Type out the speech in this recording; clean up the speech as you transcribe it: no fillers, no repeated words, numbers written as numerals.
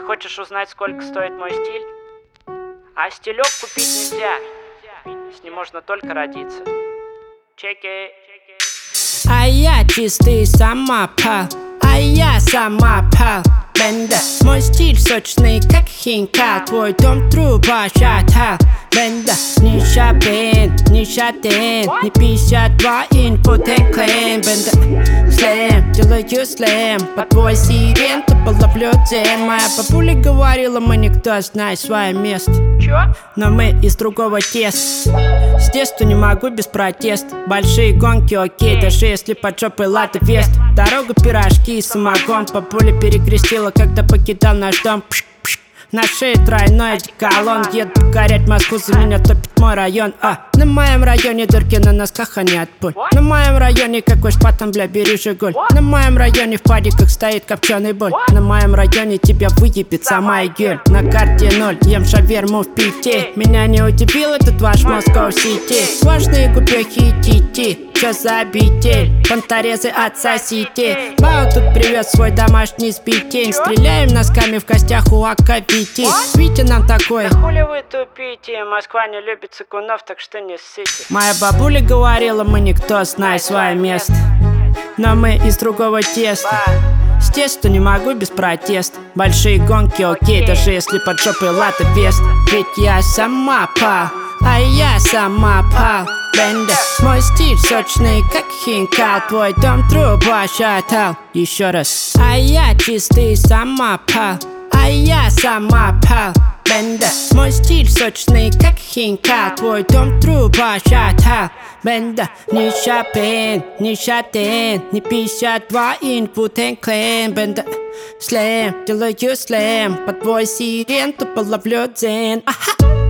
хочешь узнать, сколько стоит мой стиль? А стилек купить нельзя. С ним можно только родиться. Чеки. А я чистый самопал, а я самопал. Бенда, мой стиль сочный, как хинкал. Твой дом труба шатал. Бенда, не шапин, не шатин, не 52 инпутен клейм. Бенда, слэм, делаю слэм. Под твой сирен тупо ловлю дзен. Моя бабуля говорила, мы никто, знай свое место. Чё? Но мы из другого теста. С детства не могу без протеста. Большие гонки, окей, даже если под жопой латы вест. Дорога, пирожки и самогон. Бабуля перекрестила, когда покидал наш дом. На шее тройной одеколон. Еду покорять Москву, за меня топит мой район. На моем районе дырки на носках, а не отпуль. На моем районе какой шпатон, бля, бери Жигуль. На моем районе в падиках стоит копченый боль. На моем районе тебя выебет сама Игюль. На карте 0, ем шаверму в Пите. Меня не удивил этот ваш Москва Сити. Важные купехи и тити. Чё за обитель? Понторезы отсосите. Бау тут привет свой домашний спитень. Стреляем носками в костях у АК-5. Витя нам такой. Да хули вы тупите? Москва не любит цыкунов, так что не ссыте. Моя бабуля говорила, мы никто, знай свое место. Но мы из другого теста. С детства не могу без протеста. Большие гонки, окей, даже если под жопой латы вест. Ведь я самопал, а я самопал. Бенда, мой стиль сочный, как хинкал. Твой дом труба шатал. Еще раз. А я чистый самопал, а я самопал. Бенда, мой стиль сочный, как хинкал. Твой дом труба шатал. Бенда, не шапин, не шатин, не 52 инпутен клейм. Бенда, слэм, делаю слэм. Под твой сирен тупо ловлю дзен.